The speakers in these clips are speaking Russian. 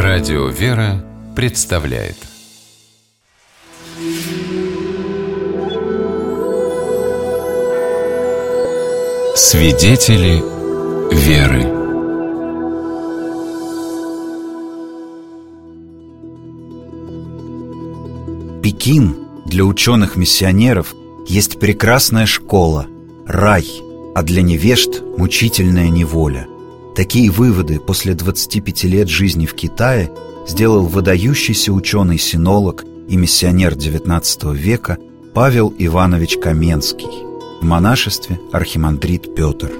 Радио «Вера» представляет Свидетели веры. Пекин для ученых-миссионеров есть прекрасная школа, рай, а для невежд – мучительная неволя. Такие выводы после 25 лет жизни в Китае сделал выдающийся ученый-синолог и миссионер XIX века Павел Иванович Каменский в монашестве архимандрит Петр.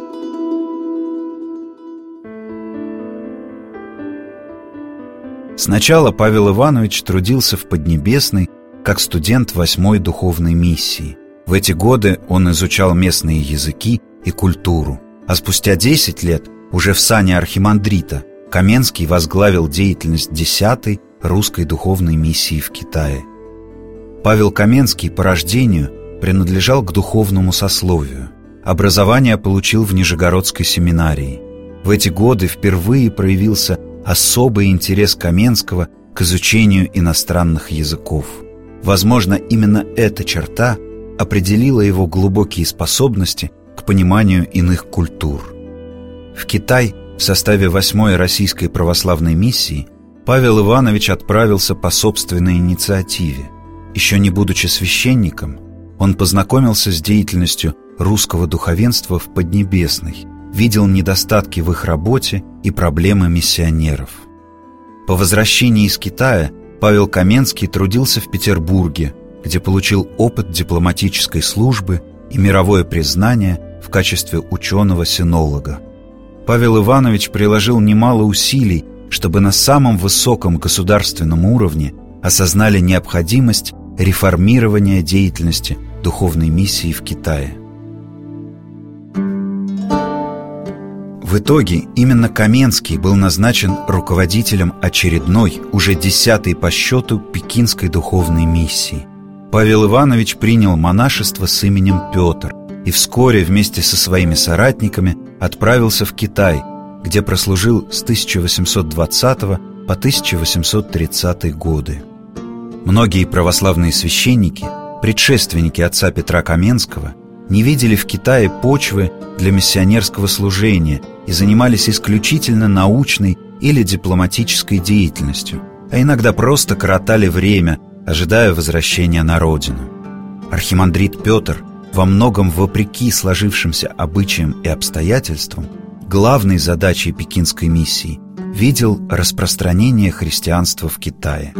Сначала Павел Иванович трудился в Поднебесной как студент 8-й духовной миссии. В эти годы он изучал местные языки и культуру, а спустя 10 лет, уже в сане архимандрита, Каменский возглавил деятельность 10-й русской духовной миссии в Китае. Павел Каменский по рождению принадлежал к духовному сословию. Образование получил в Нижегородской семинарии. В эти годы впервые проявился особый интерес Каменского к изучению иностранных языков. Возможно, именно эта черта определила его глубокие способности к пониманию иных культур. В Китай в составе 8-й российской православной миссии Павел Иванович отправился по собственной инициативе. Еще не будучи священником, он познакомился с деятельностью русского духовенства в Поднебесной, видел недостатки в их работе и проблемы миссионеров. По возвращении из Китая Павел Каменский трудился в Петербурге, где получил опыт дипломатической службы и мировое признание в качестве ученого-синолога. Павел Иванович приложил немало усилий, чтобы на самом высоком государственном уровне осознали необходимость реформирования деятельности духовной миссии в Китае. В итоге именно Каменский был назначен руководителем очередной, уже 10-й по счету пекинской духовной миссии. Павел Иванович принял монашество с именем Петр и вскоре вместе со своими соратниками отправился в Китай, где прослужил с 1820 по 1830 годы. Многие православные священники, предшественники отца Петра Каменского, не видели в Китае почвы для миссионерского служения и занимались исключительно научной или дипломатической деятельностью, а иногда просто коротали время, ожидая возвращения на родину. Архимандрит Петр, во многом вопреки сложившимся обычаям и обстоятельствам, главной задачей пекинской миссии видел распространение христианства в Китае.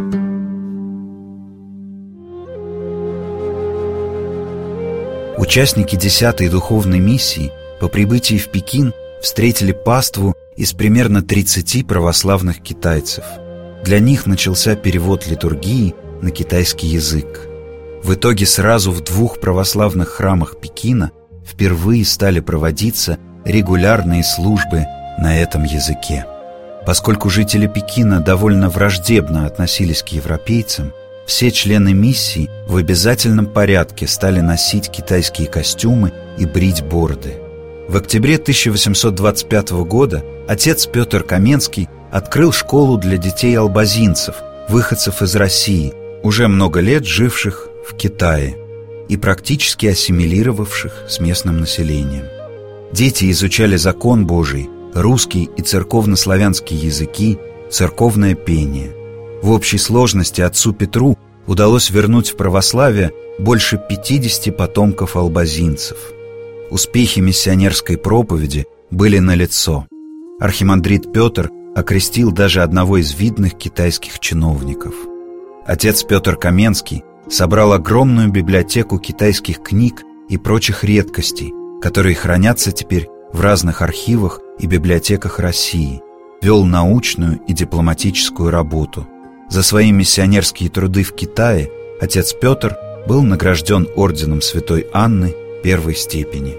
Участники 10-й духовной миссии по прибытии в Пекин встретили паству из примерно 30 православных китайцев. Для них начался перевод литургии на китайский язык. В итоге сразу в 2 православных храмах Пекина впервые стали проводиться регулярные службы на этом языке. Поскольку жители Пекина довольно враждебно относились к европейцам, все члены миссии в обязательном порядке стали носить китайские костюмы и брить бороды. В октябре 1825 года отец Петр Каменский открыл школу для детей-албазинцев, выходцев из России, уже много лет живших в Китае и практически ассимилировавших с местным населением. Дети изучали закон Божий, русский и церковно-славянские языки, церковное пение. В общей сложности отцу Петру удалось вернуть в православие больше 50 потомков албазинцев. Успехи миссионерской проповеди были налицо. Архимандрит Петр окрестил даже одного из видных китайских чиновников. Отец Петр Каменский собрал огромную библиотеку китайских книг и прочих редкостей, которые хранятся теперь в разных архивах и библиотеках России, вел научную и дипломатическую работу. За свои миссионерские труды в Китае отец Петр был награжден орденом Святой Анны первой степени.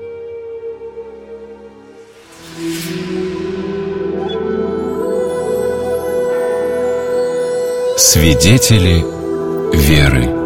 Свидетели веры.